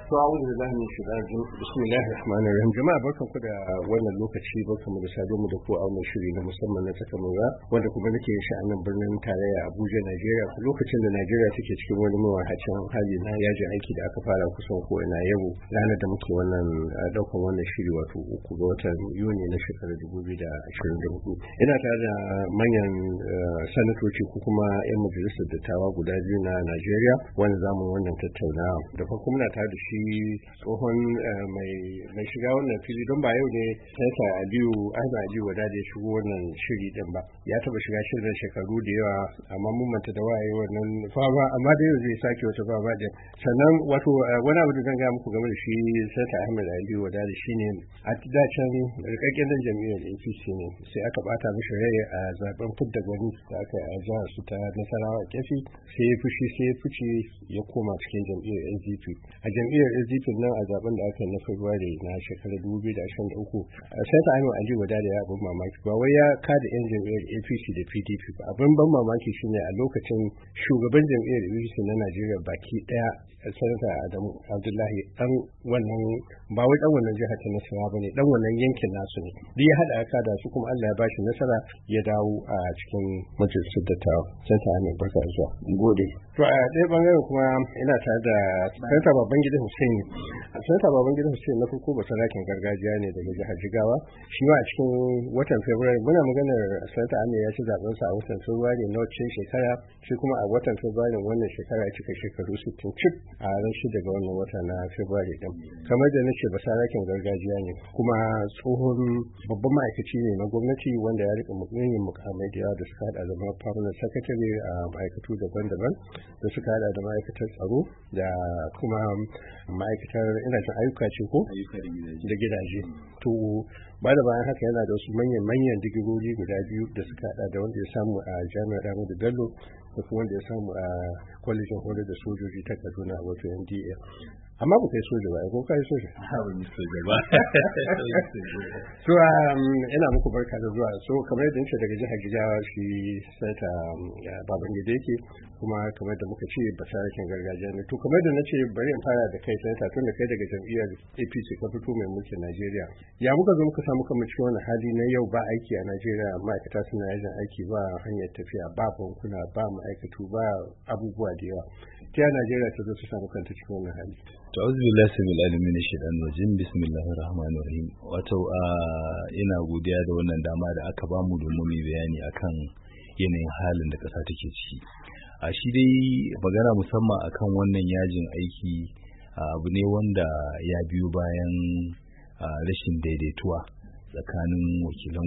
To a'udhu billahi min shaitanir rajim. Bismillahir rahmanir rahim. Jama'a barkanku da wannan lokaci, barkanmu da saduwa da ku a wannan shiri na musamman na tsaka mai wanda kuma nake yin shi a nan birnin tarayya Abuja, Najeriya. Lokacin da Najeriya take cikin wani mawahacin hali na yajin aiki da aka fara kusan ko ina yau ranar da muke wannan daukan wannan shiri wato 3 ga watan Yuni na shekarar 2024. Ina tare da manyan sanatoci ko kuma 'yan majalisar dattawa guda biyu na Najeriya wanda zamu wannan tattaunawa. Da farko muna tare da shi tsohon mai shiga wannan fili don ba yau ne sanata Ahmed Aliyu Wada da ya shigo wannan shiri din ba. Ya taba shiga shirin shekaru da yawa amma mun manta da waye wannan fama, amma da yau zai sake wata fama din. Sannan wato wani abu da zan gaya muku game da shi sanata Ahmed Aliyu Wada da shine a dacen rikakken dan jam'iyyar APC ne sai aka bata mishi rai a zaben fidda gwani da aka yi a jihar su ta Nasarawa Kefi, sai ya fushi sai ya fice ya koma cikin jam'iyyar SDP. A jam'iyyar SDP nan a zaben da aka yi na Fabrairu na shekarar 2023 sai ta Ahmed Aliyu Wada da ya abin mamaki ba wai ya kada yan jam'iyyar APC da PDP ba. Abin ban mamaki shine a lokacin shugaban jam'iyyar APC na Najeriya baki daya sanata Adamu Abdullahi dan wannan ba wai dan wannan jihar ta Nasarawa bane, dan wannan yankin nasu ne. Duk ya hada aka da su kuma Allah ya bashi nasara ya dawo a cikin majalisar dattawa. Sanata Ahmed barka da zuwa. Gode. To a ɗaya bangaren kuma ina tare da sanata Babangida Hussein. Sanata Babangida Hussein na farko ba sarakin gargajiya ne daga jihar Jigawa. Shi ma a cikin watan Fabrairu muna maganar sanata Ahmed ya ci zaben sa a watan Fabrairu na wacce shekara, shi kuma a watan Fabrairu wannan shekara ya cika shekaru 60 cif a ran shi daga wannan wata na Fabrairu din. Kamar da nace ba sarakin gargajiya ne kuma tsohon babban ma'aikaci ne na gwamnati wanda ya rika mukamin mukamai da yawa da suka hada da permanent secretary a ma'aikatu daban-daban da suka hada da ma'aikatar tsaro da kuma ma'aikatar ina jin ayyuka ce ko da gidaje. To ba da bayan haka yana da wasu manyan digirori guda biyu da suka hada da wanda ya samu a jami'ar Ahmadu Bello da kuma wanda ya samu a kwalejin horar da sojoji ta Kaduna wato NDA. Amma ba kai soja ba, ko kai soja? Ba ni soja ba. So ina muku barka da zuwa. So kamar yadda nace daga jihar Jigawa shi sanata Babangida yake, kuma kamar da muka ce ba sarakin gargajiya ne. To kamar da nace bari in fara da kai sanata, tun da kai daga jam'iyyar APC ka fito mai mulkin Najeriya. Ya muka zo muka samu kamar cikin wannan hali na yau ba aiki a Najeriya, ma'aikata suna yajin aiki, ba hanyar tafiya, ba bankuna, ba ma'aikatu, ba abubuwa da yawa. Ta Najeriya ta zo ta samu kanta cikin wannan hali. To auzu billahi samil alim min shaitanir rajim, bismillahir rahmanir rahim. Wato ina godiya da wannan dama da aka bamu domin mu bayani akan yanayin halin da ƙasa take ciki. A shi dai magana musamman akan wannan yajin aiki abu ne wanda ya biyo bayan rashin daidaituwa tsakanin wakilan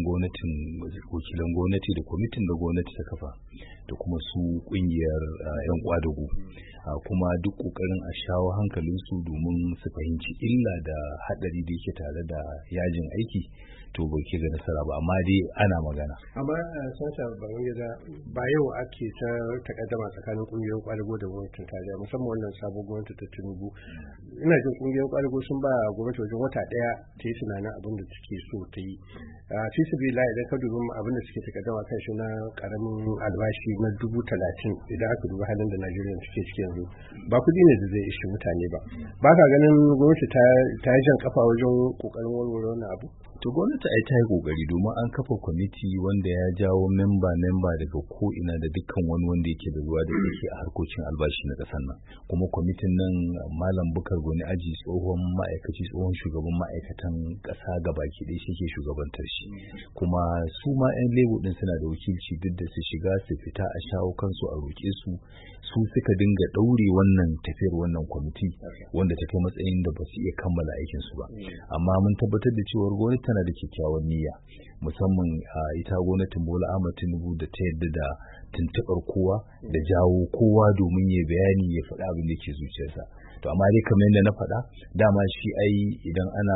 gwamnati da kwamitin da gwamnati ta kafa da kuma su kungiyar 'yan kwadago, kuma duk kokarin a shawo hankalinsu domin su fahimci illa da hadari da yake tare da yajin aiki, to bai ke ga nasara ba, amma dai ana magana. Amma sanata Babangida, ba yau ake ta takaddama tsakanin kungiyoyin kwadago da gwamnatin tarayya, musamman wannan sabon gwamnati ta Tinubu. Ina jin kungiyoyin kwadago sun ba gwamnati wajen wata daya ta yi tunanin abin da take so ta yi. Fi sabilillah, idan ka dubi abin da suke takaddama kan shi na karamin albashi na 30,000, idan aka dubi halin da Najeriya take ciki yanzu, ba kudi ne da zai ishi mutane ba. Ba ka ganin gwamnati ta yi jan kafa wajen kokarin warware wannan abu? To gwamnati ai ta yi kokari domin an kafa kwamiti wanda ya jawo memba daga ko ina da dukkan wani wanda yake da ruwa da yake a harkokin albashi na kasar nan. Kuma kwamitin nan Malam Bukar Goni Aji, tsohon shugaban ma'aikatan kasa gabaki ɗaya shi ke shugabantar shi. Kuma su ma 'yan lebo din suna da wakilci duk da su shiga su fita a shawo kansu a roƙe su suka dinga ɗaure wannan tafiyar wannan kwamiti wanda ta kai matsayin da ba su iya kammala aikinsu ba. Amma mun tabbatar da cewa gwamnati tana da kyakkyawan niyya, musamman ita gwamnatin Bola Ahmed Tinubu da ta yadda da tuntuɓar kowa da jawo kowa domin ya bayani ya faɗa abin da ke zuciyarsa. To amma dai kamar yadda na faɗa, dama shi ai idan ana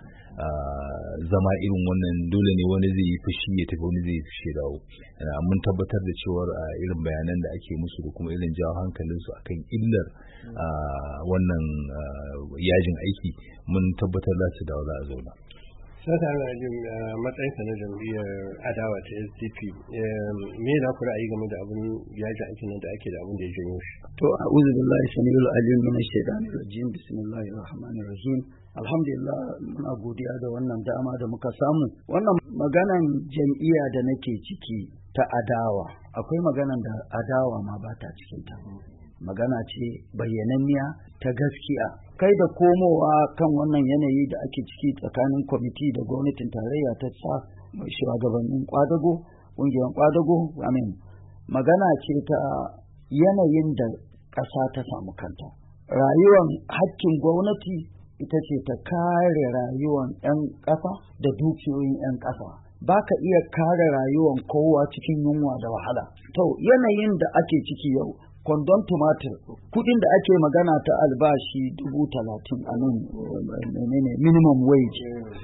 zama irin wannan dole ne wani zai yi fushi ya tafi, wani zai yi fushi dawo. Mun tabbatar da cewar irin bayanan da ake musu da kuma irin jawo hankalinsu akan illar wannan yajin aiki, mun tabbatar za su dawo za a zauna. Sata ana jin matsayinka na jam'iyyar adawa ta SDP me na ku ra'ayi game da abin yaji aikin nan da ake da abin da ya janyo shi? To a'udhu billahi samiul alim minash shaitanir rajim bismillahir rahmanir rahim. Alhamdulillah muna godiya da wannan dama da muka samu. Wannan maganan jam'iyya da nake ciki ta adawa, akwai maganan da adawa ma ba ta cikin ta. Magana ce bayyananniya ta gaskiya. Kai da komowa kan wannan yanayi da ake ciki tsakanin kwamiti da gwamnatin tarayya ta sa shugabannin kwadago, ƙungiyar kwadago, magana ce ta yanayin da ƙasa ta samu kanta. Rayuwar hakkin gwamnati ita ce ta kare rayuwar 'yan ƙasa da dukiyoyin 'yan ƙasa. Ba ka iya kare rayuwar kowa cikin yunwa da wahala. To yanayin da ake ciki yau, kwandon tumatir kudin da ake magana ta albashi 30,000 a nan minimum wage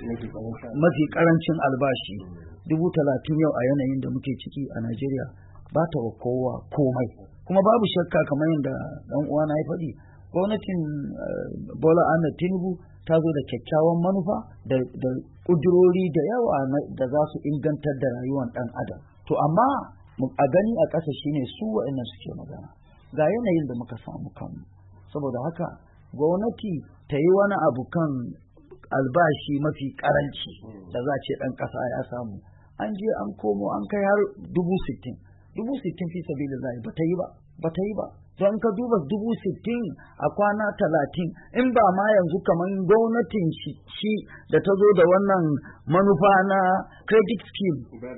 mafi karancin albashi 30,000 yau a yanayin da muke ciki a Najeriya ba ta wa kowa komai. Kuma babu shakka kamar yadda dan uwana ya faɗi, gwamnatin Bola Ahmed Tinubu ta zo da kyakkyawan manufa da kudurori da yawa da za su ingantar da rayuwar dan adam. To amma a gani a ƙasa shine su waɗannan suke magana ga yanayin da muka samu kanmu, saboda haka gwamnati ta yi wani abu kan albashi mafi karanci da za ce ɗan ƙasa ya samu. An je an komo an kai har 60,000 fi sabilillahi ba ta yi ba. Don ka duba 60,000 a kwana 30 in ba ma yanzu kamar gwamnatin shi da ta zo da wannan manufa na credit scheme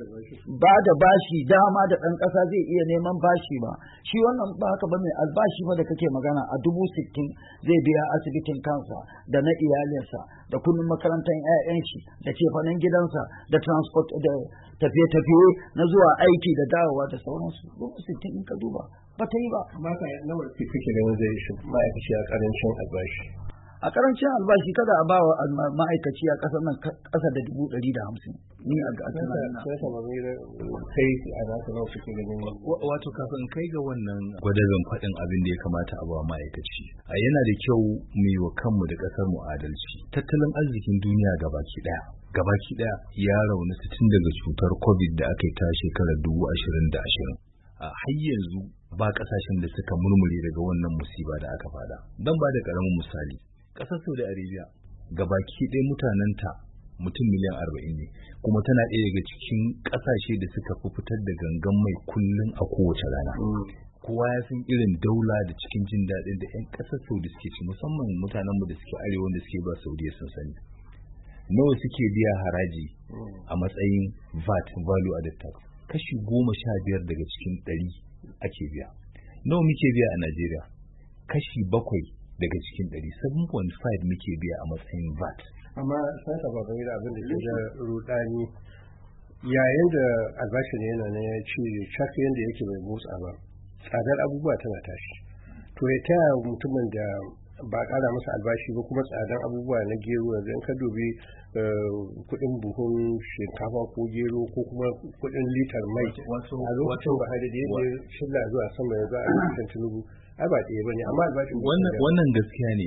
ba da bashi dama da ɗan ƙasa zai iya neman bashi ba. Shi wannan ba haka ba, mai albashi ba da kake magana a 60,000 zai biya asibitin kansa da na iyalinsa da kudin makarantar 'ya'yan shi da cefanen gidansa da transport da tafiye-tafiye na zuwa aiki da dawowa da sauransu. 60,000 in ka duba ba ta yi ba. Maka nawa kake ganin zai shi ma'aikaci a karancin albashi? A karancin albashi kada a ba wa ma'aikaci a ƙasar nan ƙasa da 150,000. Ni a ga tunanina. Sai ka mami da kai a naka nawa kake ganin? Wato kafin kai ga wannan gwadazan faɗin abin da ya kamata a ba ma'aikaci. A yana da kyau mu yi wa kanmu da ƙasar mu adalci. Tattalin arzikin duniya gabaki ɗaya ya raunata tun daga cutar COVID da aka yi ta shekarar 2020. Har yanzu ba kasashen da suka murmure daga wannan musiba da aka fada. Dan ba da karamin misali, kasar Saudi Arabia gabaki ɗaya mutanenta mutum miliyan 40 ne, kuma tana ɗaya daga cikin kasashe da suka fi fitar da gangan mai kullum a kowace rana. Kowa ya san irin daula da cikin jin daɗin da 'yan ƙasar Saudi suke ci, musamman mutanenmu da suke arewa da suke ba Saudiya sun sani. Nawa suke biya haraji a matsayin VAT, value added tax? Kashi 15 daga cikin 100 ake biya. Nawa muke biya a Najeriya? Kashi 7 daga cikin 100, 7.5 muke biya a matsayin VAT. Amma sai ka babu abin da ke da rudani yayin da albashin yana ne ya ci cak yanda yake bai motsa ba, tsadar abubuwa tana tashi. To ya taya mutumin da ba ƙara masa albashi ba kuma tsadar abubuwa na gero, yanzu in ka dubi kuɗin buhun shinkafa ko gero ko kuma kuɗin litar mai a lokacin ba hada da yadda shilla zuwa sama ya za a lokacin Tinubu ai ba ɗaya bane, amma albashin wannan gaskiya ne.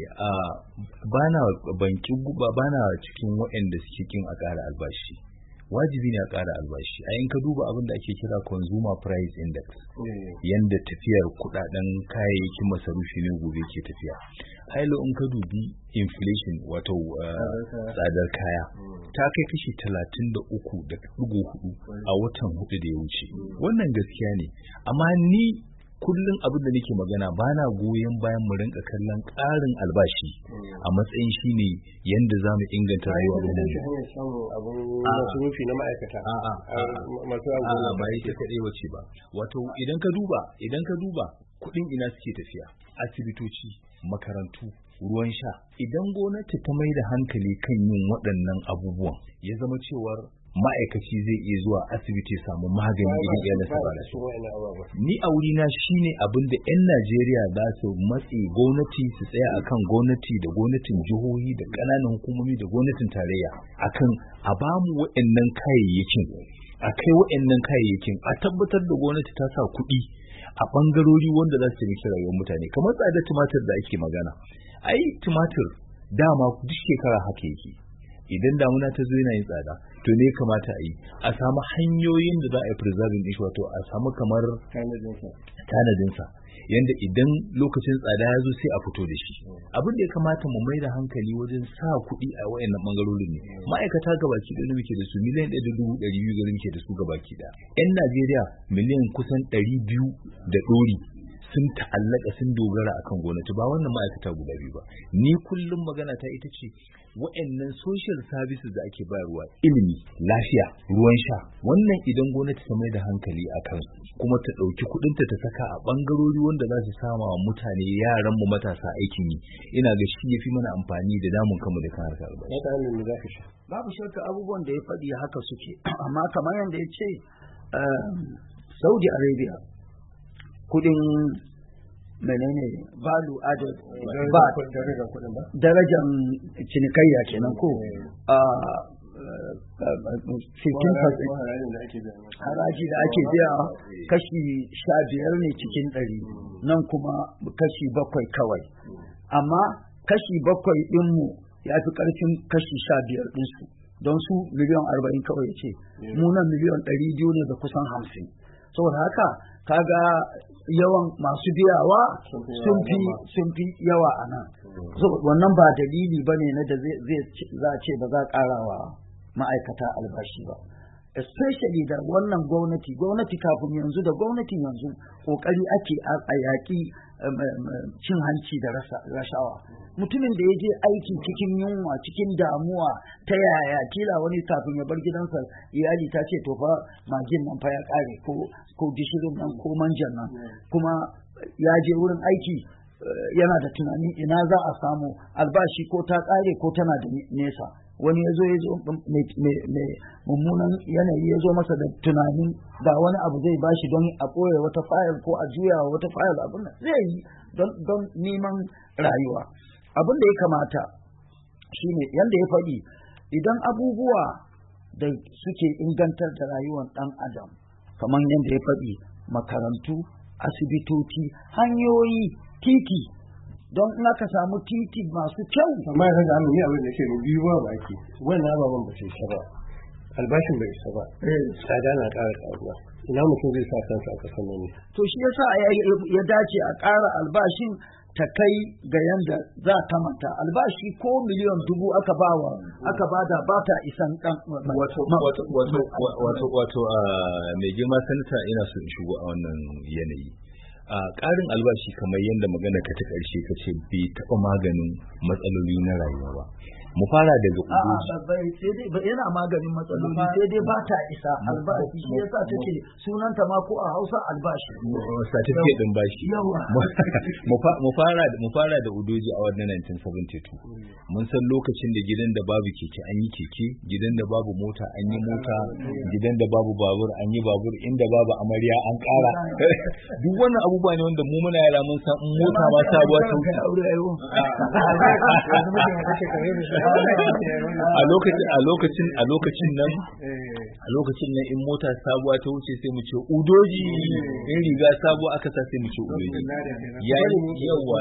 Bana cikin waɗanda suke kin a ƙara albashi. Wajibi ne a ƙara albashi. A in ka duba abin da ake kira consumer price index, yanda tafiyar kudaden kayayyakin masarufi ne gobe ke tafiya. Hailo in ka dubi inflation, wato tsadar kaya, ta kai kashi 33.4 a watan 4 da ya wuce. Wannan gaskiya ne, amma ni kullum abin da nake magana bana goyon bayan mu rinka kallon ƙarin albashi a matsayin shine yanda zamu inganta rayuwar mu. Masarufi na ma'aikata ba yake kaɗai wace ba. Wato idan ka duba kuɗin ina suke tafiya? Asibitoci, makarantu, ruwan sha. Idan gwamnati ta mai da hankali kan yin waɗannan abubuwan, ya zama cewar ma'aikaci zai iya zuwa asibiti ya samu magani idan iyalinsa ba da su. Ni a wurina shine abin da 'yan Najeriya za su matse gwamnati su tsaya akan gwamnati da gwamnatin jihohi da ƙananan hukumomi da gwamnatin tarayya akan a bamu waɗannan kayayyakin, a kai waɗannan kayayyakin, a tabbatar da gwamnati ta sa kuɗi a ɓangarori wanda za su taimaki rayuwar mutane, kamar tsadar tumatir da ake magana. Ai tumatir dama duk shekara haka yake. idan damuna ta zo yana yin tsada to ne kamata a yi a samu hanyoyin da za a yi preserving din shi, wato a samu kamar tanadinsa yanda idan lokacin tsada ya zo sai a fito da shi. Abin da ya kamata mu mai da hankali wajen sa kuɗi a wayannan bangarorin ne. Ma'aikata gabaki ɗaya muke da su miliyan 1.2 muke da su gabaki ɗaya. 'Yan Najeriya miliyan kusan 200 da ɗori sun ta'allaka sun dogara akan gwamnati, ba wannan ma'aikata guda biyu ba. Ni kullum magana ta ita ce wa'annan social services da ake bayarwa, ilimi, lafiya, ruwan sha, wannan idan gwamnati ta mai da hankali a kansu kuma ta ɗauki kuɗinta ta saka a ɓangarori wanda za su sama wa mutane, yaran mu matasa aikin yi, ina ga shi ya fi mana amfani da damun kanmu da kan harkar albashi. Babu shakka abubuwan da ya faɗi haka suke, amma kamar yadda ya ce Saudi Arabia kudin menene value added ba darajar cinikayya kenan ko 15% haraji da ake biya kashi 15 ne cikin 100, nan kuma kashi 7 kawai, amma kashi 7 ɗinmu ya fi ƙarfin kashi 15 ɗinsu, don su miliyan 40 kawai ce, mu nan miliyan 200 ne da kusan 50. Saboda haka kaga yawan masu biyawa sun fi yawa a nan. Wannan ba dalili ba ne na da za a ce ba za a ƙarawa ma'aikata albashi ba, especially da wannan gwamnati kafin yanzu da gwamnatin yanzu ƙoƙari ake a yaƙi cin hanci da rashawa. Mutumin da ya je aiki cikin yunwa, cikin damuwa, ta yaya kila wani kafin ya bar gidansa iyali ta ce to fa magin nan fa ya ƙare ko gishirin nan ko manjan nan, kuma ya je wurin aiki yana da tunani ina za a samu albashi, ko ta ƙare ko tana da nesa. Wani ya zo mai mummunan yanayi ya zo masa da tunanin da wani abu zai bashi don a ɓoye wata fayil ko a juya wata fayil, abin da zai yi don neman rayuwa. Abin da ya kamata shine yanda ya faɗi, idan abubuwa da suke ingantar da rayuwar ɗan adam kamar yadda ya faɗi, makarantu, asibitoci, hanyoyi, titi, don in aka samu titi masu kyau. Amma yanzu da ni abin da ke biyu ba baki, wannan ababen ba sai isa ba, albashin bai isa ba, tsada na ƙara ƙaruwa, ina mutum zai sa kansa a ƙasar nan ne. To shi yasa ya dace a ƙara albashin ta kai ga yanda za ta manta. Albashi ko miliyan 1000 aka bada ba ta isan ɗan wato mai girma sanata, ina so in shigo a wannan yanayi. Ƙarin albashi kamar yadda magana ka ta ƙarshe ka ce bai taɓa maganin matsaloli na rayuwa ba. Mu fara daga yana maganin matsaloli, sai dai ba ta isa albashi, shi yasa take sunanta ma ko a Hausa albashi, certificate din bashi. Mu fara da Udoji a wannan 1972. Mun san lokacin da gidan da babu keke an yi keke, gidan da babu mota an yi mota, gidan da babu babur an yi babur, inda babu amarya an ƙara. Duk wannan abubuwa ne wanda mu muna yara mun san mota ma sabuwa ta wuce. A lokacin nan in mota sabuwa ta wuce sai mu ce Udoji, in riga sabuwa aka sa sai mu ce Udoji. Yawa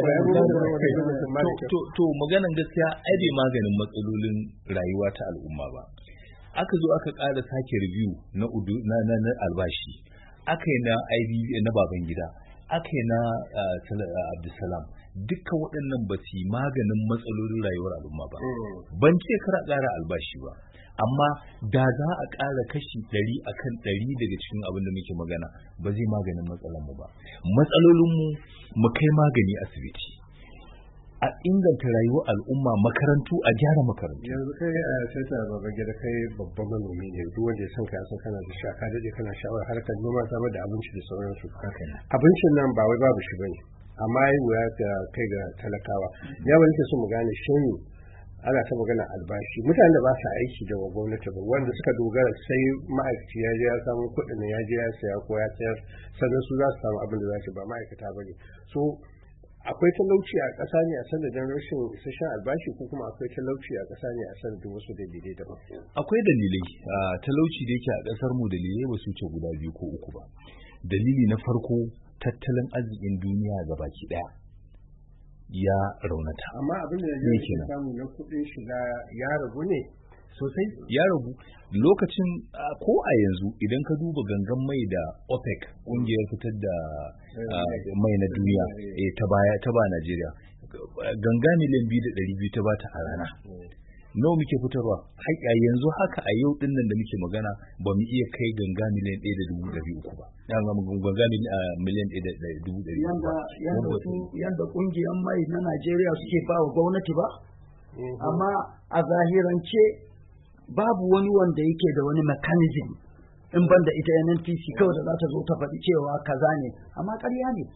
to maganan gaskiya ai bai maganin matsalolin rayuwa ta al'umma ba. Aka zo aka ƙara sake review na albashi, aka yi na IBB na Babangida, aka yi na Abdulsalam. Dukkan waɗannan ba su yi maganin matsalolin rayuwar al'umma ba. Ban ce kar a ƙara albashi ba, amma da za a ƙara kashi 100 akan 100 daga cikin abin da muke magana ba zai maganin matsalar mu ba. Matsalolin mu kai magani asibiti, a inganta rayuwar al'umma, makarantu a gyara makarantu. Yanzu kai sai ta Babangida, kai babban manomi ne, duk wanda ya san ka san kana da shaka da kana sha'awar harkar noma, samar da abinci da sauransu. Abincin nan ba wai babu shi bane, amma yi wuya ga kai ga talakawa. Ya wani ke so mu gane shin ana ta magana albashi, mutanen da ba sa aiki da gwamnati ba, wanda suka dogara sai ma'aikaci ya je ya samu kuɗin, ya je ya saya ko ya sayar, sannan su za su samu abin da za su, ba ma'aikata ba ne. So akwai talauci a ƙasa ne a sanadin rashin isasshen albashi, ko kuma akwai talauci a ƙasa ne a sanadin wasu dalilai daban? Akwai dalilai. Talauci da yake a ƙasar mu dalilai ba su ce guda 2 ko 3 ba. Dalili na farko, tattalin arzikin duniya gabaki daya ya raunata. Amma abin da yake samu na kuɗin shiga ya ragu ne sosai, ya ragu. Lokacin ko a yanzu idan ka duba gangan mai da OPEC ƙungiyar fitar da mai na duniya ta ba Najeriya ganga miliyan 2.200 ta bata a rana. Nawa muke fitarwa? Haƙiƙa yanzu haka a yau dinnan da muke magana ba mu iya kai ganga miliyan 1.300 ba. Ganga miliyan 1.300 ba. Yanda ƙungiyar mai na Najeriya suke ba wa gwamnati ba? Amma a zahirance babu wani wanda yake da wani mechanism in ban da ita NNPC kawai da za ta zo ta faɗi cewa kaza ne, amma ƙarya ne.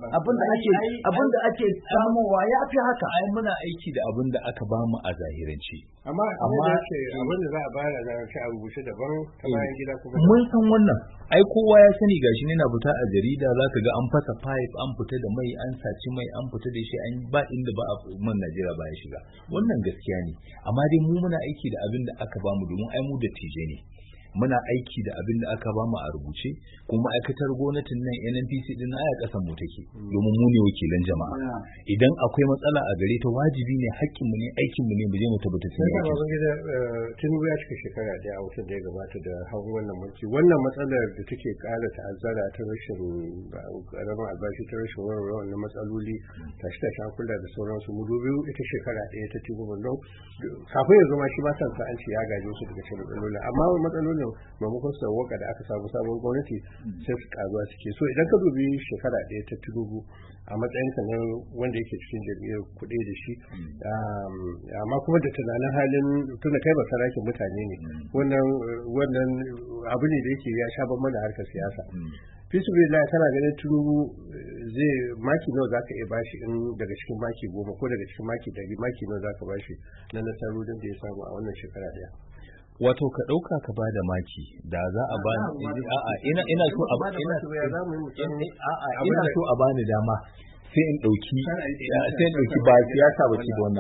Abinda ake samowa ya fi haka. Ai muna aiki da abin da aka ba mu a zahirance. Amma abin da za a bayar a zahirance a rubuce daban ta bayan gida kuma. Mun san wannan. Ai kowa ya sani gashi ne na fita a jarida za ka ga an fasa pipe an fita da mai an saci mai an fita da shi an ba inda ba a man Najeriya ba ya shiga. Wannan gaskiya ne. Amma dai mu muna aiki da abin da aka ba mu domin ai mu da tije ne. Muna aiki da abin da aka bamu a rubuce kuma ma'aikatar gwamnatin nan NNPC din aya kasan mu take domin mu ne wakilan jama'a. Idan akwai matsala a gare ta wajibi ne haƙƙin mu ne aikin mu ne mu je mu tabbatar da shi. Tinubu ya cika shekara da a watan da ya gabata da hawan wannan mulki. Wannan matsalar da take ƙara ta'azzara ta rashin ƙaramin albashi ta rashin warware wannan matsaloli tashi hankula da sauransu mu dubi ita shekara ɗaya ta Tinubu don kafin ya zama shi ba san sa an ce ya gaje su daga cikin matsaloli amma matsalolin maimakon su waka da aka samu sabon gwamnati sai su karuwa suke. So idan ka dubi shekara ɗaya ta Tinubu a matsayin ka na wanda yake cikin jam'iyyar kuɗi da shi amma kuma da tunanin halin tuna kai ba sarakin mutane ne wannan abu ne da yake ya sha bamban da harkar siyasa. Fisbillah kana ganin Tinubu zai maki nawa zaka iya bashi in daga cikin maki 10 ko daga cikin maki 100 maki nawa zaka bashi na nasarorin da ya samu a wannan shekara ɗaya? Wato ka ɗauka ka bada maki da za a bani ina so a bani dama sai in ɗauki ba siyasa ba ce da wannan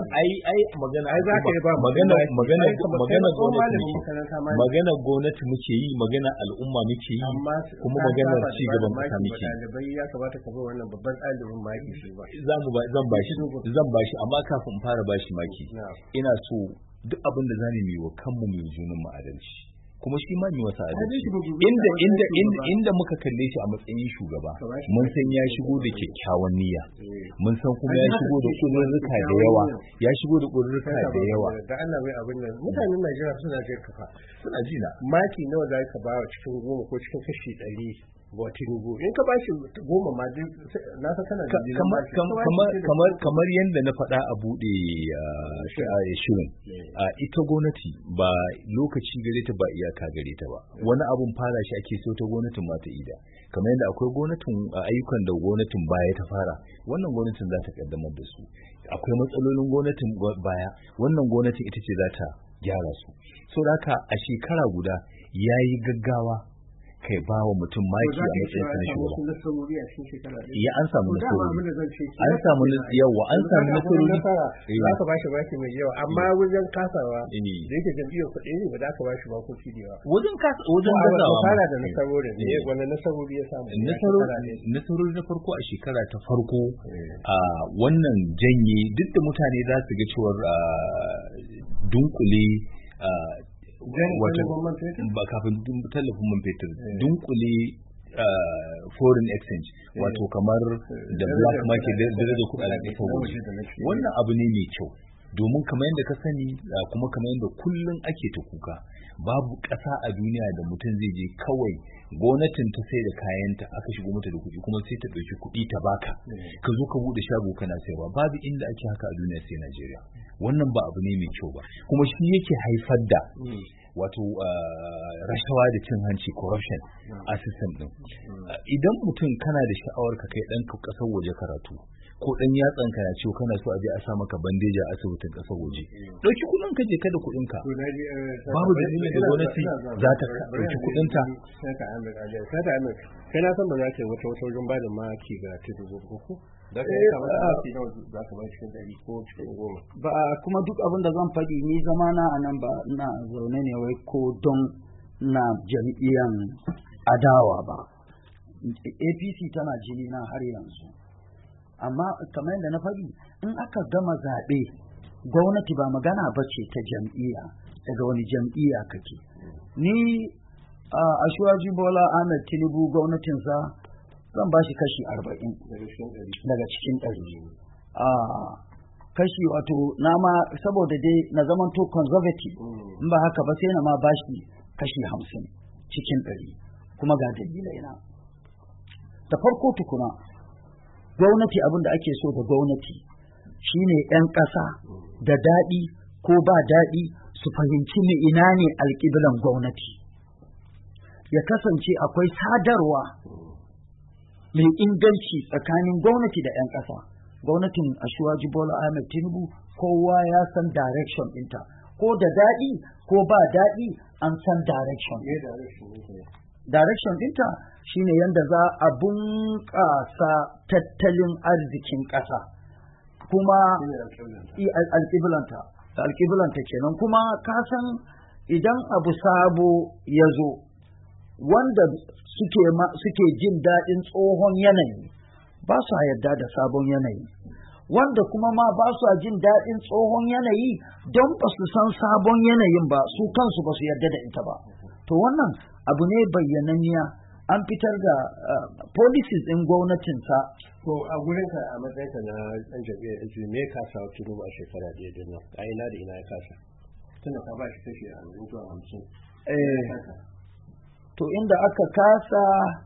magana gwamnati muke yi magana al'umma muke yi kuma maganar ci gaban kasa muke yi. Ya kamata ka ba wannan babban ɗalibin maki shi ba. Zan bashi amma kafin in fara bashi maki ina so duk abin da za mu yi wa kanmu mai junan mu adalci kuma shi ma mai wasa adalci inda muka kalle shi a matsayin shugaba mun san ya shigo da kyakkyawan niyya mun san kuma ya shigo da ƙudurruka da yawa da yawa da Allah mai abin nan mutanen Najeriya suna jin kafa suna jina maki nawa za ka ba wa cikin 10 ko cikin kashi 100 wa Tinubu in ka bashi 10 ma na san kana kamar yadda na faɗa a buɗe shirin ita gwamnati ba lokaci gare ta ba iyaka gare ta ba wani abun fara shi ake so ta gwamnatin ma ta ida kamar yadda akwai gwamnatin ayyukan da gwamnatin baya ta fara wannan gwamnatin za ta kaddamar da su akwai matsalolin gwamnatin baya wannan gwamnatin ita ce za ta gyara su so da haka a shekara guda yayi gaggawa kai ba wa mutum maki a matsayin sa na shugaba. Ya an samu nasarori. An samu nasarori. Za ka bashi maki mai yawa amma wajen kasawa da yake jam'iyyar kuɗi ne ba za ka bashi makoki da yawa. Wajen kasawa. Fara da nasarori ne wanda nasarori ya samu. Nasarori na farko a shekara ta farko wannan janye duk da mutane za su ga cewar dunkule ba kafin tallafin man fetur dunkule foreign exchange wato kamar da black market da kudaden kasar waje wannan abu ne mai kyau domin kamar yadda ka sani kuma kamar yadda kullum ake ta kuka babu ƙasa a duniya da mutum zai je kawai gwamnatin ta sai da kayanta aka shigo mata da kuɗi kuma sai ta ɗauki kuɗi ta baka ka zo ka buɗe shago kana sayarwa babu inda ake haka a duniya sai Najeriya wannan ba abu ne mai kyau ba kuma shi yake haifar da wato rashawa da cin hanci corruption a system din idan mutum kana da sha'awar ka kai ɗan ƙasar waje karatu ko dan yatsan ka ya ciwo kana so a je a sa maka bandeja a asibitin kasar waje dauki kudin ka je kada kudin ka babu dalilin da gwamnati za ta dauki kudin ta kana san ba za ta wata wajen ba da maki ga Tinubu ko da ka kamata za ka ba cikin 100 ko cikin 10 ba kuma duk abin da zan faɗi ni zamana a nan ba ina zaune ne wai ko don na jam'iyyan adawa ba APC tana jini na har yanzu amma kamar yadda na faɗi in aka gama zaɓe gwamnati ba magana ba ce ta jam'iyya, daga wani jam'iyya kake. Ni a Shuwaji Bola Ahmed Tinubu gwamnatinsa zan ba shi kashi 40 daga cikin 100. Kashi wato na ma saboda dai na zamanto conservative, in ba haka ba sai na ma ba shi kashi 50 cikin 100, kuma ga dalilai na. Da farko tukuna gwamnati, abin da ake so da gwamnati shine 'yan ƙasa da daɗi ko ba daɗi su fahimci me ina ne alƙiblan gwamnati, ya kasance akwai sadarwa mai inganci tsakanin gwamnati da 'yan ƙasa. Gwamnatin Ashwaji Bola Ahmed Tinubu kowa ya san direction ɗinta, ko da daɗi ko ba daɗi an san direction. Direction ɗinta shine yadda za a bunƙasa tattalin arzikin ƙasa, kuma alƙiblanta kenan. Kuma ka san idan abu sabo ya zo, wanda suke jin daɗin tsohon yanayi ba su yarda da sabon yanayi, wanda kuma ma ba su jin daɗin tsohon yanayi don ba su san sabon yanayin ba, su kansu ba su yarda da ita ba. To wannan abu ne bayyananniya, an fitar da policies ɗin gwamnatinsa. To a gurinka a matsayinka na ɗan jam'iyyar APC, me ka sa Tinubu a shekara ɗaya din nan? A ina da ina ya kasa? Tunda ka ba shi kashi 50. To inda aka kasa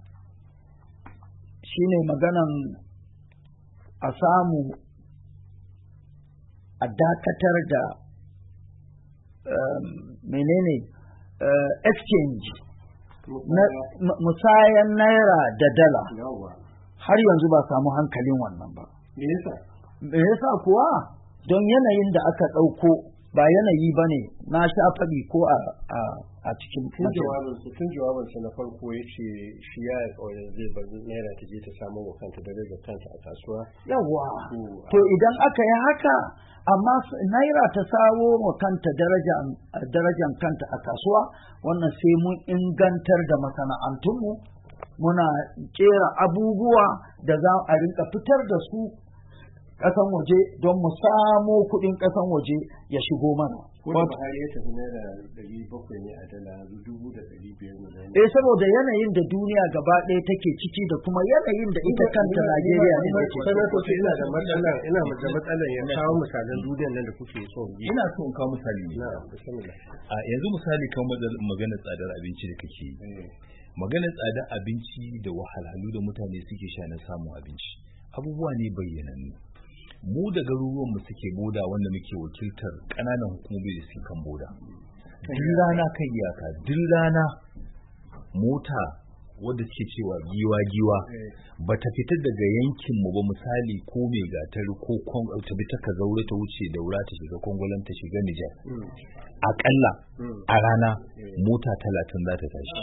shine maganan a samu a dakatar da exchange musayan naira da dala. Har yanzu ba samu hankalin wannan ba. Me yasa kuwa? Don yanayin da aka ɗauko ba yanayi ba ne, na sha faɗi ko a cikin tun jawabinsa na farko ya ce shi ya alƙawarin zai bar naira ta je ta samu wa kanta darajar kanta a kasuwa. Yawwa, to idan aka yi haka, amma naira ta sawo wa kanta darajar kanta a kasuwa, wannan sai mun ingantar da masana'antunmu, muna kera abubuwa da za a rinka fitar da su ƙasan waje don mu samo kuɗin ƙasan waje ya shigo mana. Ko da Buhari ya tafi naira 700 ne a dala 2,500 ne. Saboda yanayin da duniya gaba ɗaya take ciki da kuma yanayin da ita kanta Najeriya ne take ciki. Sanatoci ina da matsalar ya kawo misalan duniyar nan da kuke so. Ina so in kawo misali ne. Yanzu misali kan maganar tsadar abinci da kake yi. Maganar tsadar abinci da wahalhalu da mutane suke sha na samun abinci. Abubuwa ne bayyanannu. Mu da garuruwanmu suke boda wanda muke wakiltar ƙananan hukumomi da suke kan boda. Duk rana kan iyaka, duk rana mota wadda suke cewa giwa ba ta fita daga yankinmu ba, misali ko mai gatari ko ta bi ta Kazaure ta wuce Daura ta shiga Kongolan ta shiga Nijar. Aƙalla a rana mota 30 za ta tashi.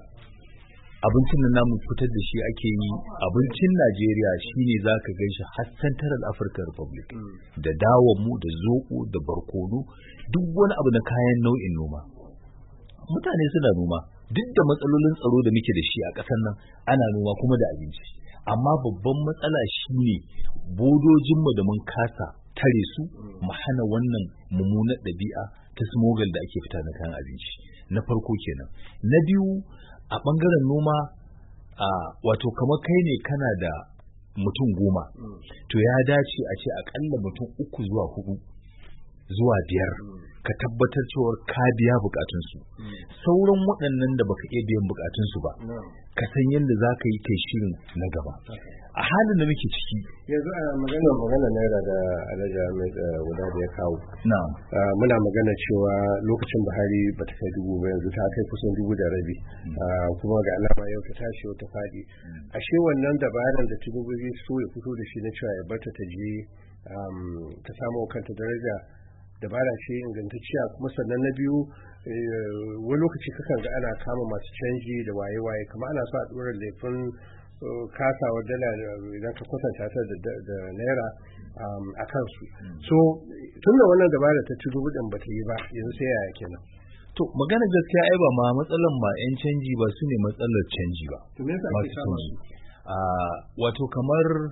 Abincin nan namu fitar da shi ake yi, abincin Najeriya shine zaka gan shi har Central African Republic, da dawon mu da zoko da barkono, duk wani abu na kayan nau'in noma. Mutane suna noma, duk da matsalolin tsaro da muke da shi a ƙasar nan, ana noma kuma da abinci. Amma babban matsala shine bodojinmu da mun kasa tare su, mu hana wannan mummunar ɗabi'a ta smuggle da ake fita na kayan abinci. Na farko kenan. Na biyu, a ɓangaren noma, wato kamar kai ne kana da mutum 10, to ya dace a ce aƙalla mutum 3 zuwa 4 zuwa 5 ka tabbatar cewar ka biya bukatunsu. Sauran waɗannan da baka iya biyan bukatunsu ba, ka san yadda za ka yi kai shirin na gaba. A halin da muke ciki yanzu a magana naira da Alhaji Ahmed guda da ya kawo, muna magana cewa lokacin Buhari ba ta kai 1,000 ba, yanzu ta kai kusan 1,500, kuma ga alama yau ta tashi wata fadi. Ashe wannan dabaran da Tinubu zai so ya fito da shi na cewa ya barta ta je ta samu kanta daraja, dabara ce ingantacciya. Kuma sannan na biyu, wani lokaci kakan ga ana kama masu canji da waye-waye, kamar ana so a ɗora laifin kasawar dala idan ka kwatanta ta da naira a kansu. So tun da wannan dabara ta Tinubu din ba ta yi ba, yanzu sai yaya kenan? To magana gaskiya ai ba ma matsalan ma 'yan canji ba, su ne matsalar canji ba. Masu canji wato kamar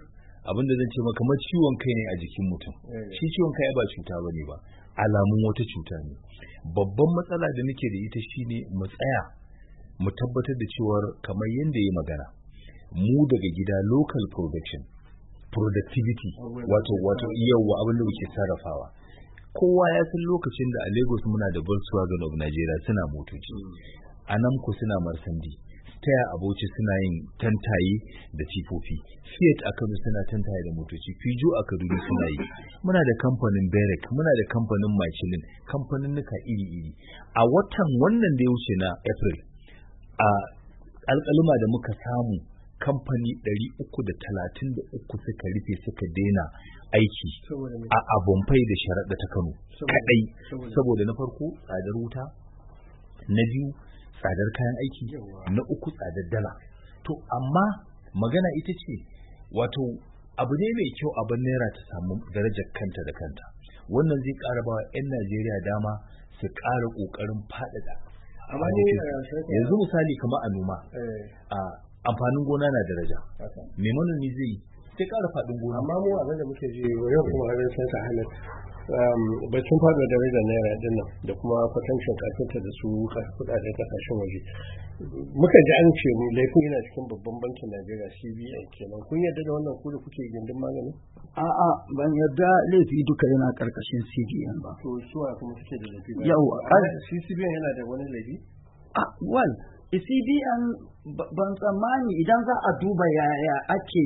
abinda zan ce maka kamar ciwon kai ne a jikin mutum shi ciwon kai ba cuta bane ba alamun wata cuta ne. Babban matsala da nake da ita shine mu tsaya mu tabbatar da cewar kamar yanda yayi magana mu daga gida local productivity wato yawa abinda muke sarrafawa. Kowa ya san lokacin da a Lagos muna da Volkswagen of Nigeria suna motoci, a Namco suna Marsandi, Steyr a Bauchi suna yin tantaye da tifofi, Fiat a Kano suna tantaye da motoci, Peugeot a Kaduna suna yi. Muna da kamfanin Berek, muna da kamfanin Michelin, kamfanin nuka iri-iri. A watan wannan da ya wuce na April, a alƙaluma da muka samu kamfani 333 suka rufe suka daina aiki a Bombay da Sharaɗa ta Kano kadai saboda na farko tsadar wuta, na biyu tsadar kayan aiki, na uku tsadar dala. To amma magana ita ce wato abu ne mai kyau abin naira ta samu darajar kanta da kanta. Wannan zai ƙara ba 'yan Najeriya dama su ƙara ƙoƙarin faɗaɗa. Yanzu misali kamar a noma, amfanin gona na daraja. Me manomi zai yi? Sai ƙara faɗin gona. Amma mu abin da muke ji yau kuma harin sai ta hana bacin faɗo darajar naira din nan da kuma kwatancin kafinta da su kuɗaɗen kasashen waje. Muka ji an ce laifin yana cikin babban bankin Najeriya CBN kenan. Kun yarda da wannan ku da kuke gindin magani? A'a, ban yarda laifi duka yana karkashin CBN ba. To suwa kuma suke da laifi ba? Yawa. CBN yana da wani laifi? Well, CBN ban tsammani idan za a duba yaya ake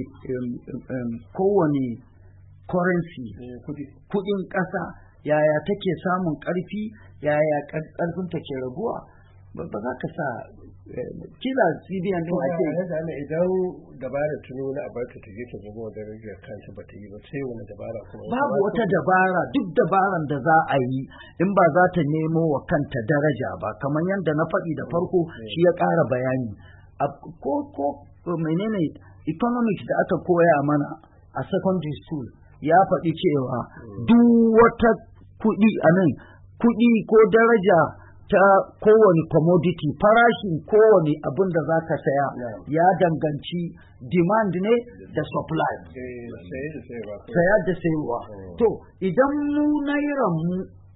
kowane currency kudin ƙasa yaya take samun ƙarfi yaya ƙarfin take raguwa ba za ka sa kila CBN din ake idan dabara tuno na abarta ta je ta zama darajar kanta ba ta yi ba sai wani dabara kuma babu wata dabara duk dabaran da za a yi in ba za ta nemo wa kanta daraja ba kamar yadda na faɗi da farko shi ya ƙara bayani ko menene economics da aka koya mana a secondary school ya faɗi cewa duk wata kuɗi a nan kuɗi ko daraja ta kowane commodity farashin kowane abin da za ka saya ya danganci demand ne da supply saya da sayarwa. To idan mu nairan mu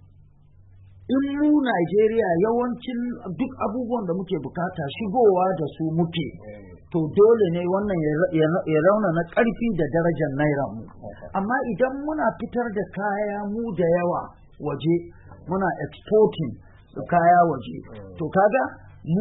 in mu Najeriya yawancin duk abubuwan da muke bukata shigowa da su muke to dole ne wannan ya rauna na ƙarfi da darajar nairan mu. Amma idan muna fitar da kaya mu da yawa waje muna exporting kaya waje to kaga mu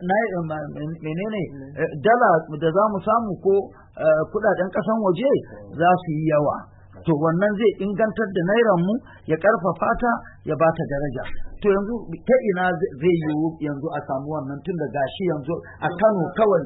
menene dala da za mu samu ko kudaden kasan waje za su yi yawa to wannan zai ingantar da nairan mu ya karfafa ta ya ba ta daraja. To yanzu ta ina zai yiwu yanzu a samu wannan tun da gashi yanzu a Kano kawai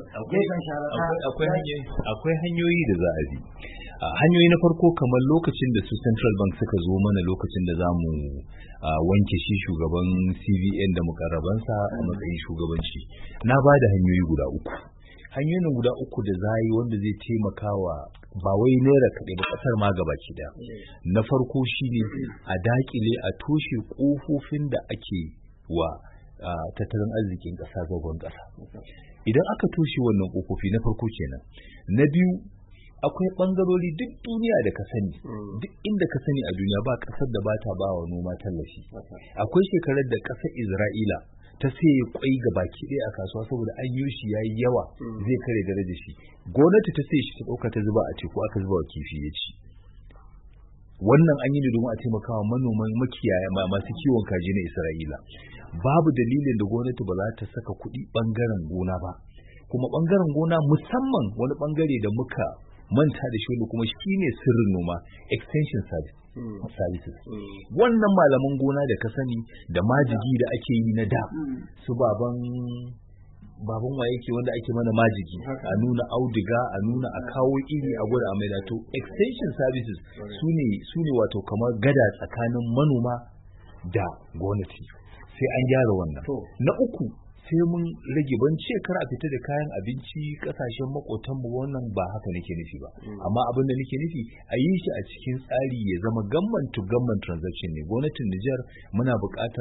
akwai hanyoyi da za a bi. Hanyoyi na farko kamar lokacin da su Central Bank suka zo mana lokacin da za mu wanke shi shugaban CBN da mukarrabansa a matsayin shugabanci na ba da hanyoyi guda uku. Hanyoyin guda uku da za yi wanda zai taimaka wa ba wai naira kaɗai ba ƙasar ma gabaki da. Na farko shine a dakile a toshe ƙofofin da ake wa tattalin arzikin ƙasa zagon ƙasa. Idan aka toshe wannan ƙofofi na farko kenan. Na biyu akwai ɓangarori duk duniya da ka sani duk inda ka sani a duniya ba ƙasar da ba ta ba wa noma tallafi. Akwai shekarar da ƙasar Isra'ila ta sai kwai ga baki ɗaya a kasuwa saboda an yi shi yayi yawa zai kare darajar shi. Gwamnati ta sai shi ta ɗauka ta zuba a teku aka zuba wa kifi ya ci. Wannan an yi ne domin a taimakawa manoman makiyaya masu kiwon kaji na Isra'ila. Babu dalilin da gwamnati ba za ta saka kuɗi ɓangaren gona ba. Kuma ɓangaren gona musamman wani ɓangare da muka manta da shi kuma shine sirrin noma extension services. Wannan malaman gona da ka sani da majigi da ake yi na da su baban wa yake wanda ake mana majigi a nuna auduga a nuna a kawo iri a gwada a maida to extension services su ne wato kamar gada tsakanin manoma da gwamnati sai an gyara wannan. Na uku sai mun rage ban ce kar a fita da kayan abinci kasashen makotan mu wannan ba haka nake nufi ba amma abin da nake nufi a yi shi a cikin tsari ya zama government to government transaction ne. Gwamnatin Niger muna buƙatar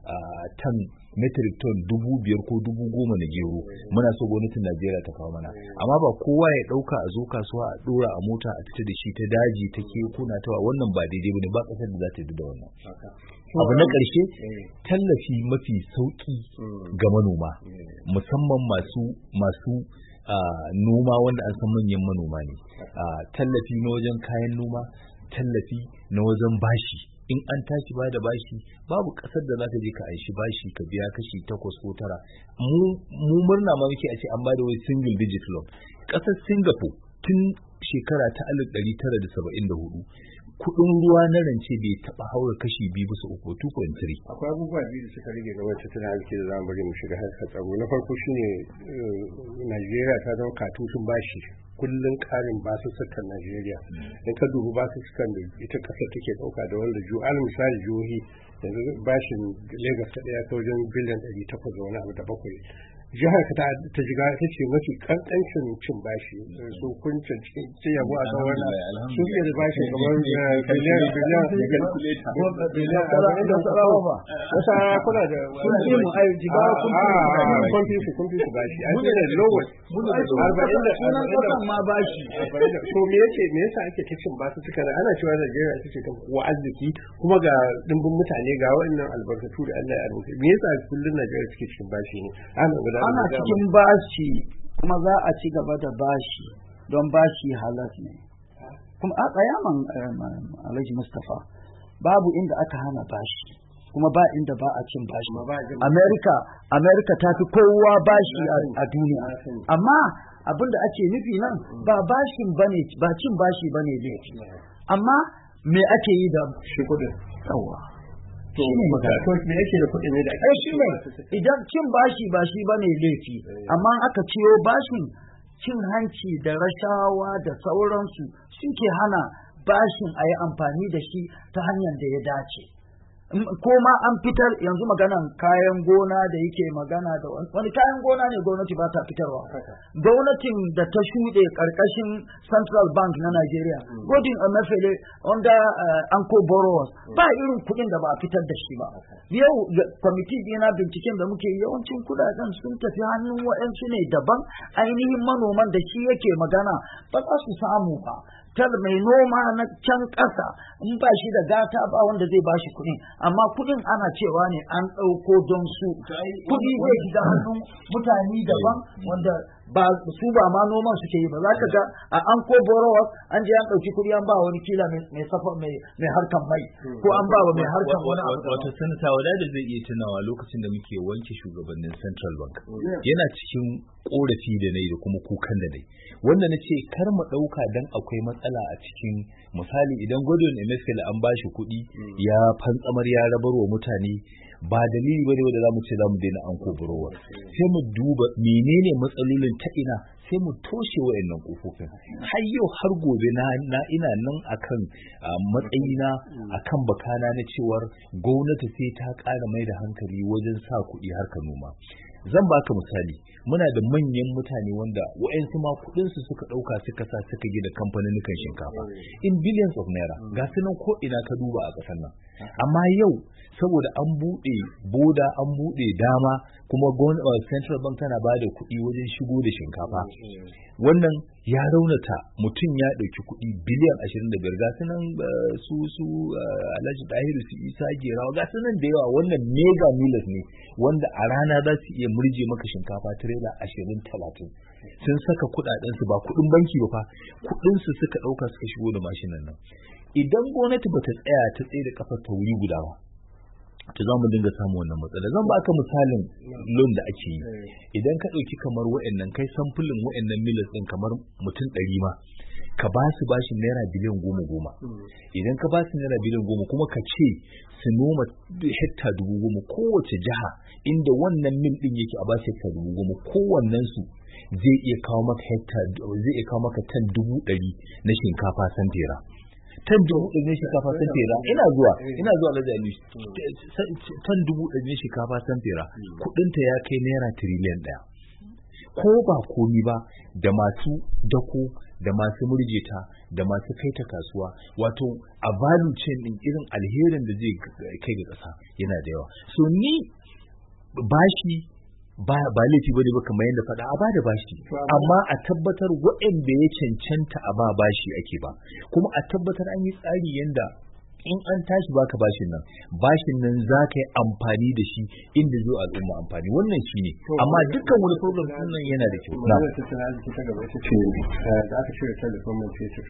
tan metric ton 5,000 ko 10,000 na gero muna so gwamnatin Najeriya ta kawo mana, amma ba kowa ya dauka a zo kasuwa a dora a mota a fita da shi ta daji ta kuna ta wannan ba daidai bane, ba kasar da za ta yi da wannan. Abu na ƙarshe, tallafi mafi sauki ga manoma, musamman masu noma wanda an san manyan manoma ne, tallafi na wajen kayan noma, tallafi na wajen bashi. In an tashi ba da bashi, babu kasar da za ta je ka aishi bashi ka biya kashi 8 ko 9. Mu murna ma muke a ce an ba da wai single digit loan. Kasar Singapore tun shekara ta 1974 kudin ruwa na rance bai taba haura kashi 2/3 2.3. Akwai abubuwa biyu da suka rage game da tattalin arziki da zamu bari mu shiga harkar tsaro. Na farko shine Najeriya ta zama katutun bashi, kullun karin basussukan Najeriya. In ka dubi basussukan da ita kasar take dauka da wanda misali jihohi yanzu bashin Lagos ta daya ta wajen biliyan 800 da wani abu da bakwai. Jihar ta jiga ta ce mafi kankancin cin bashi, su kuncin ce yabo a kan wannan su ke da bashi kamar biliyan wasa kuna da sun ce mu ai jiga kun fi su bashi ai ne lowest 40 ma bashi. So me yasa ake ta cin basu suka ana cewa Najeriya ita ce ta kuwa arziki kuma ga dimbin mutane ga wannan albarkatu da Allah ya albarka, me yasa kullun Najeriya take cikin bashi ne? Ana cikin bashi kuma za a ci gaba da bashi don bashi halas ne. Kuma a tsayaman Alhaji Mustapha, babu inda aka hana bashi kuma ba inda ba a cin bashi. America ta fi kowa bashi a duniya, amma abin da ake nufi nan ba bashin bane, ba cin bashi bane laifi, amma me ake yi da shi kudin yawa to me yake da kuɗi ne da ake shi ne idan cin bashi ba shi bane laifi, amma aka ciyo bashin cin hanci da rashawa da sauransu suke hana bashin a yi amfani da shi ta hanyar da ya dace. Ko ma an fitar yanzu maganan kayan gona da yake magana da wani kayan gona ne gwamnati ba ta fitarwa. Gwamnatin da ta shuɗe ƙarƙashin Central Bank na Najeriya, Godwin Emefiele under Anko Borrowers, ba irin kuɗin da ba a fitar da shi ba. Yau kwamiti na binciken da muke yawancin kuɗaɗen sun tafi hannun waɗansu ne daban, ainihin manoman da shi yake magana ba za su samu ba. Mai noma na can ƙasa in ba shi da gata ba wanda zai bashi kuɗi, amma kuɗin ana cewa ne an ɗauko don su kuɗi zai shiga hannun mutane daban wanda ba su ba ma noman suke yi ba. Za ka ga a Anko Borrowers an je an ɗauki kuɗi an ba wani kila mai safa mai harkan mai ko an ba wa mai harkan wani abu. Wato sanata wada da zai iya tunawa lokacin da muke wanke shugabannin Central Bank yana cikin korafi da nayi da kuma kukan da nayi, wanda na ce kar mu ɗauka dan akwai matsala a cikin misali idan Godwin Emefiele an bashi kuɗi ya fantsamar ya rabar wa mutane ba dalili bane wanda zamu ce zamu daina Anko Borrowers. Sai mu duba menene matsalolin ta ina sai mu toshe wayannan kofofin. Har yau har gobe na ina nan akan matsayina akan bakana na cewar gwamnati sai ta ƙara mai da hankali wajen sa kuɗi harkar noma. Zan baka misali, muna da manyan mutane wanda wa'ansu ma kuɗinsu suka ɗauka suka sa suka gina kamfanin shinkafa in billions of naira, ga su nan ko ina ka duba a ƙasar nan. Amma yau saboda an buɗe boda, an buɗe dama, kuma Central Bank tana ba da kuɗi wajen shigo da shinkafa, wannan ya raunata mutum ya ɗauki kuɗi biliyan 25, ga su nan su Alhaji Dahiru su Isa Gerawa, ga su nan da yawa, wannan mega millers ne wanda a rana za su iya murje maka shinkafa tirela 20-30. Sun saka kuɗaɗensu ba kuɗin banki ba fa, kuɗinsu suka ɗauka suka shigo da mashinan nan. Idan gwamnati ba ta tsaya ta tsaye da kafar ta wuri guda ba, to za mu dinga samun wannan matsala. Zan baka misalin loan da ake yi. Idan ka ɗauki kamar wa'annan kai samfulin wa'annan millers ɗin kamar mutum 100 ma, ka ba su bashin naira biliyan 10. Idan ka ba su naira biliyan 10 kuma ka ce su noma hekta 10,000 kowace jiha inda wannan mil ɗin yake a ba su hekta 10,000 kowannensu zai iya kawo maka tan 100,000 na shinkafa santera. Tan 100,000 ne shinkafa santera ina zuwa Lajali, tan 100,000 ne shinkafa santera kudinta ya kai naira tiriliyan 1. Ko ba komi ba da masu dako da masu murje ta da masu kai ta kasuwa, wato a value chain din irin alherin da zai kai ga ƙasa yana da yawa. So ni bashi ba laifi bane ba kamar yadda faɗa a ba da bashi, amma a tabbatar waɗanda ya cancanta a ba bashi ake ba, kuma a tabbatar an yi tsari yanda in an tashi baka bashin nan za ka yi amfani da shi inda zai al'umma amfani, wannan shi ne. Amma dukkan wani program nan yana da kyau. Na ta gaba ita ce da aka cire tallafin man fetur